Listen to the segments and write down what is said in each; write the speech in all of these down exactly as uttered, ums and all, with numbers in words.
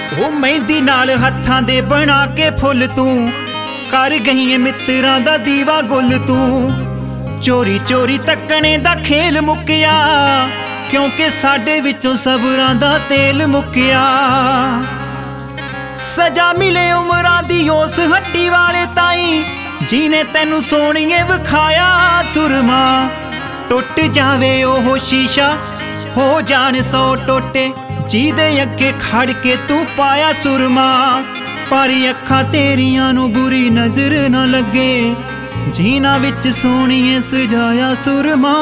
ਉਹ ਮਹਿੰਦੀ ਨਾਲ ਹੱਥਾਂ ਦੇ ਬਣਾ ਕੇ ਫੁੱਲ ਤੂੰ ਕਰ ਗਈ ਏ ਮਿੱਤਰਾਂ ਦਾ ਦੀਵਾ ਗੁੱਲ ਤੂੰ। ਚੋਰੀ ਚੋਰੀ ਤੱਕਣੇ ਦਾ ਖੇਲ ਮੁੱਕਿਆ ਕਿਉਂਕਿ ਸਾਡੇ ਵਿੱਚੋਂ ਸਬਰਾਂ ਦਾ ਤੇਲ ਮੁੱਕਿਆ। ਸਜ਼ਾ ਮਿਲੇ ਉਮਰਾਂ ਦੀ ਉਸ ਹੱਟੀ ਵਾਲੇ ਤਾਈ ਜਿਹਨੇ ਤੈਨੂੰ ਸੋਹਣੀਏ ਵਿਖਾਇਆ ਸੁਰਮਾ। ਟੁੱਟ ਜਾਵੇ ਉਹ ਸ਼ੀਸ਼ਾ ਹੋ ਜਾਣ ਸੌ ਟੋਟੇ ਜਿਹਦੇ ਅੱਗੇ ਖੜ ਕੇ ਤੂੰ ਪਾਇਆ ਸੁਰਮਾ। ਪਰ ਅੱਖਾਂ ਤੇਰੀਆਂ ਨੂੰ ਬੁਰੀ ਨਜ਼ਰ ਨਾ ਲੱਗੇ ਜੀਨਾ ਵਿੱਚ ਸੋਹਣੀਏ ਸਜਾਇਆ ਸੁਰਮਾ।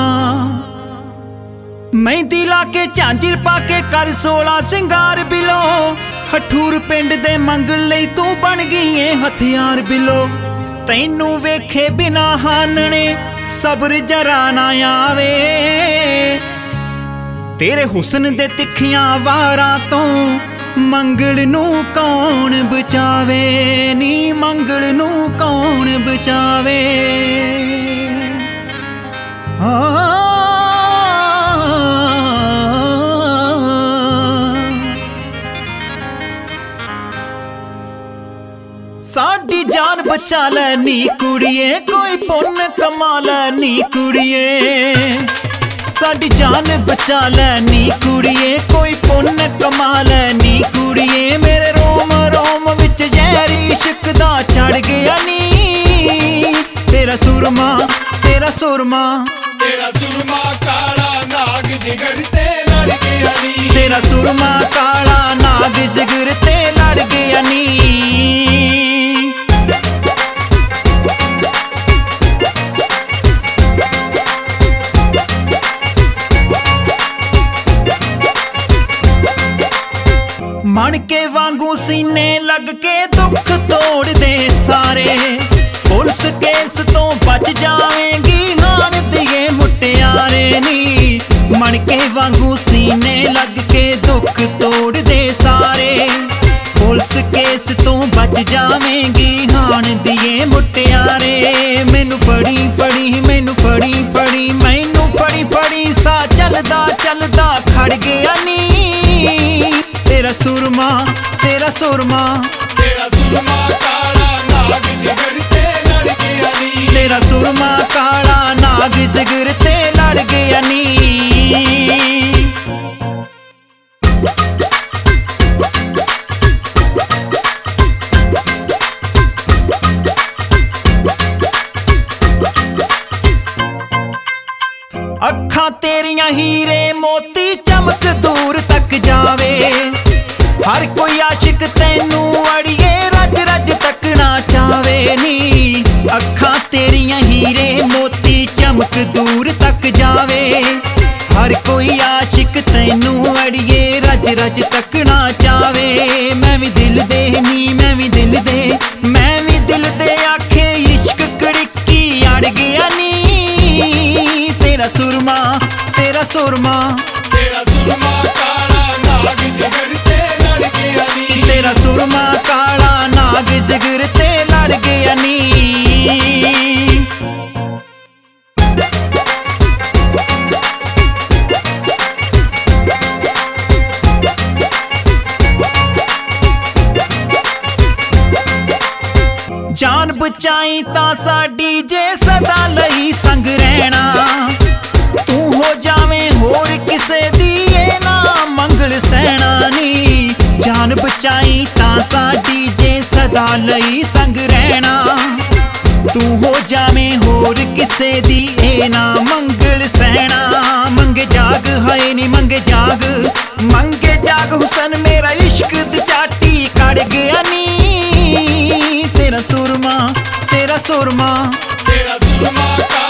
ਮਹਿੰਦੀ ਲਾ ਕੇ ਝਾਂਜਰ ਪਾ ਕੇ ਕਰ ਸੋਲਾ ਸਿੰਗਾਰ ਬਿਲੋ ਹਠੂਰ ਪਿੰਡ ਦੇ ਮੰਗਲ ਲਈ ਤੂੰ ਬਣ ਗਈ ਏ ਹਥਿਆਰ ਬਿਲੋ। ਤੈਨੂੰ ਵੇਖੇ ਬਿਨਾ ਹਾਨਣੇ ਸਬਰ ਜਰਾ ਨਾ ਆਵੇ ਤੇਰੇ ਹੁਸਨ ਦੇ ਤਿੱਖੀਆਂ ਵਾਰਾਂ ਤੋਂ ਮੰਗਲ ਨੂੰ ਕੌਣ ਬਚਾਵੇ ਨੀ ਮੰਗਲ ਨੂੰ ਕੌਣ ਬਚਾਵੇ। ਹਾਂ ਸਾਡੀ ਜਾਨ ਬਚਾ ਲੈ ਨੀ ਕੁੜੀਏ ਕੋਈ ਪੁੰਨ ਕਮਾ ਲੈ ਨੀ ਕੁੜੀਏ। ਸਾਡੀ ਜਾਨ ਬਚਾ ਲੈ ਨੀ ਕੁੜੀਏ ਕੋਈ ਪੁੰਨ ਕਮਾ ਲੈ ਨੀ ਕੁੜੀਏ। ਮੇਰੇ ਰੋਮ ਰੋਮ ਵਿੱਚ ਜ਼ਹਿਰ ਇਸ਼ਕ ਦਾ ਚੜ ਗਿਆ ਨੀ ਤੇਰਾ ਸੁਰਮਾ ਤੇਰਾ ਸੁਰਮਾ ਤੇਰਾ ਸੁਰਮਾ ਕਾਲਾ ਨਾਗ ਜਿਗਰ ਤੇ ਲੜ ਗਿਆ ਨੀ ਤੇਰਾ ਸੁਰਮਾ ਕਾਲਾ ਨਾਗ ਜਿਗਰ ਤੇ ਲੜ ਗਿਆ ਨੀ। ਮਣਕੇ ਵਾਂਗੂ ਸੀਨੇ ਲੱਗ ਕੇ ਦੁੱਖ ਤੋੜਦੇ ਸਾਰੇ ਪੁਲਿਸ ਕੇਸ ਤੋਂ ਬਚ ਜਾਵੇਂਗੀ ਹਾਨ ਦੀਏ ਮੁਟਿਆਰੇ ਨੀ। ਮਣਕੇ ਵਾਂਗੂ ਸੀਨੇ ਲੱਗ ਕੇ ਦੁੱਖ ਤੋੜਦੇ ਸਾਰੇ ਪੁਲਿਸ ਕੇਸ ਤੋਂ ਬਚ ਜਾਵੇਂਗੀ ਹਾਨ ਦੀਏ ਮੁਟਿਆਰੇ। ਮੈਨੂੰ ਫੜੀ ਫੜੀ ਮੈਨੂੰ ਫੜੀ ਫੜੀ ਮੈਨੂੰ ਫੜੀ ਫੜੀ ਸਾ ਚੱਲਦਾ ਚੱਲਦਾ ਖੜ ਗਿਆ ਨੀ ਤੇਰਾ ਸੁਰਮਾ ਤੇਰਾ ਸੁਰਮਾ ਤੇਰਾ ਸੁਰਮਾ ਕਾਲਾ ਨਾਗ ਜਿਗਰ ਤੇ ਲੜ ਗਿਆ ਨੀ ਤੇਰਾ ਸੁਰਮਾ ਕਾਲਾ ਨਾਗ ਜਿਗਰ ਤੇ ਲੜ ਗਿਆ ਨੀ। ਅੱਖਾਂ ਤੇਰੀਆਂ ਹੀਰੇ ਮੋਤੀ ਚਮਕ ਦੂਰ ਤੱਕ ਜਾਵੇ ਹਰ ਕੋਈ ਆਸ਼ਿਕ ਤੈਨੂੰ ਅੜੀਏ ਰੱਜ ਰੱਜ ਤੱਕਣਾ ਚਾਵੇ ਨੀ। ਅੱਖਾਂ ਤੇਰੀਆਂ ਹੀਰੇ ਮੋਤੀ ਚਮਕ ਦੂਰ ਤੱਕ ਜਾਵੇ ਹਰ ਕੋਈ ਆਸ਼ਿਕ ਤੈਨੂੰ ਅੜੀਏ ਰੱਜ ਰੱਜ ਤੱਕਣਾ ਚਾਵੇ। ਮੈਂ ਵੀ ਦਿਲ ਦੇ ਨੀ ਮੈਂ ਵੀ ਦਿਲ ਦੇ ਮੈਂ ਵੀ ਦਿਲ ਦੇ ਆਖੇ ਇਸ਼ਕ ਕੜਕੀ ਅੜ ਗਿਆ ਨੀ ਤੇਰਾ ਸੁਰਮਾ ਤੇਰਾ ਸੁਰਮਾ ਤੇਰਾ ਸੁਰਮਾ ਕਾਲਾ ਨਾਗ ਜਿਗਰ ਤੇ ਲੜ ਗਿਆ ਨੀ ਤੇਰਾ ਸੁਰਮਾ ਕਾਲਾ ਨਾਗ ਜਿਗਰ ਤੇ ਲੜ ਗਿਆ ਨੀ। ਜਾਨ ਬਚਾਈ ਤਾਂ ਸਾਡੀ ਜੇ ਸਦਾ ਲਈ ਸੰਗ ਰਹਿਣਾ ਤੂੰ ਹੋ ਜਾਵੇਂ ਹੋਰ ਕਿਸੇ ਦੀ ਇਹ ਨਾ ਮੰਗਲ ਸਹਿਣਾ ਨੀ। ਜਾਨ ਬਚਾਈ ਤਾਂ ਸਾਡੀ ਜੇ ਸਦਾ ਲਈ ਸੰਗ ਰਹਿਣਾ ਤੂੰ ਹੋ ਜਾਵੇਂ ਹੋਰ ਕਿਸੇ ਦੀ ਇਹ ਨਾ ਮੰਗਲ ਸਹਿਣਾ। ਮੰਗੇ ਜਾਗ ਹਾਏ ਨੀ ਮੰਗੇ ਜਾਗ ਮੰਗੇ ਜਾਗ ਹੁਸਨ ਮੇਰਾ ਇਸ਼ਕ ਦੀ ਚਾਟੀ ਕੜ ਗਿਆ ਨੀ ਤੇਰਾ ਸੁਰਮਾ ਤੇਰਾ ਸੁਰਮਾ ਤੇਰਾ ਸੁਰਮਾ